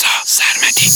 سرمدی.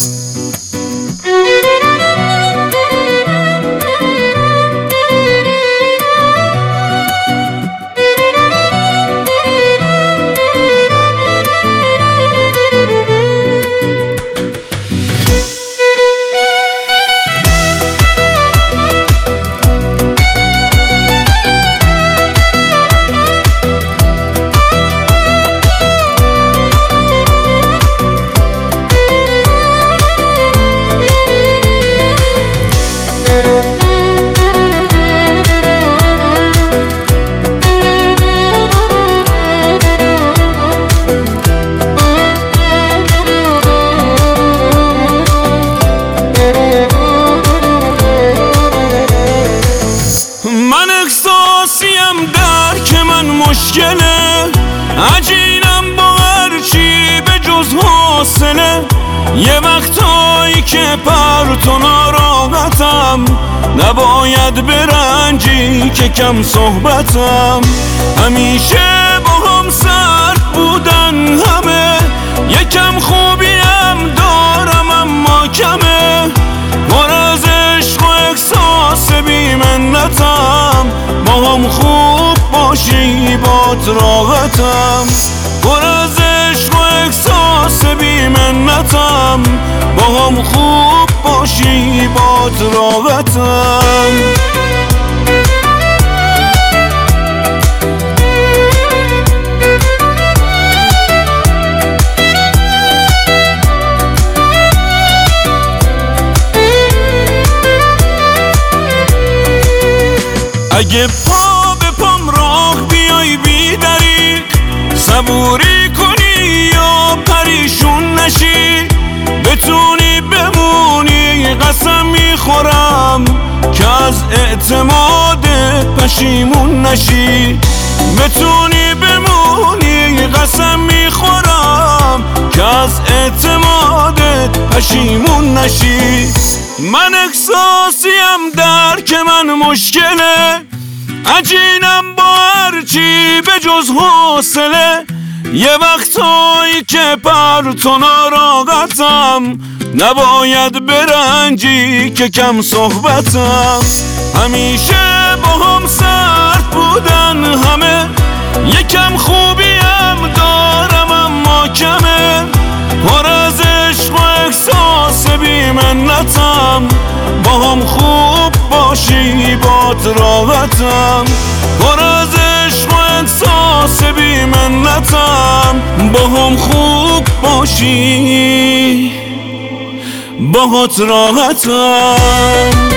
من احساسیم درک من مشکله، عجینم با هرچی به جز حوصله. یه وقتایی که پرت و ناراحتم، نباید برنجی که کم صحبتم. همیشه با هم سرد بودن همه، یکم خوبیم دارم اما کمه. پر از عشق و احساس بی منتم، با هم خوب باشی بات راحتم. پر از عشق و احساس بی منتم، با هم خوب باشی بات راحتم. اگه پا به پام راه بیای بی دریغ، صبوری کنی یا پریشون نشی. بتونی بمونی قسم میخورم که از اعتماد پشیمون نشی. بتونی بمونی قسم میخورم که از اعتمادت پشیمون نشی. من احساسیم درک من مشکله، عجینم با هرچی به جز حوصله. یه وقتایی که پرت و ناراحتم، نباید برنجی که کم صحبتم. همیشه با هم سرد بودن همه، یکم خوبیم دارم اما کمه. پر از عشق و احساس بی منتم، با هم خوب باشی بات راحتم. پر از عشق و احساس بی منتم، با هم خوب باشی بات راحتم.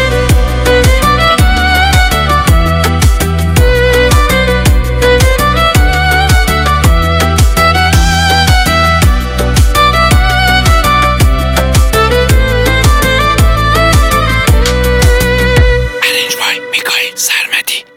سرمدی.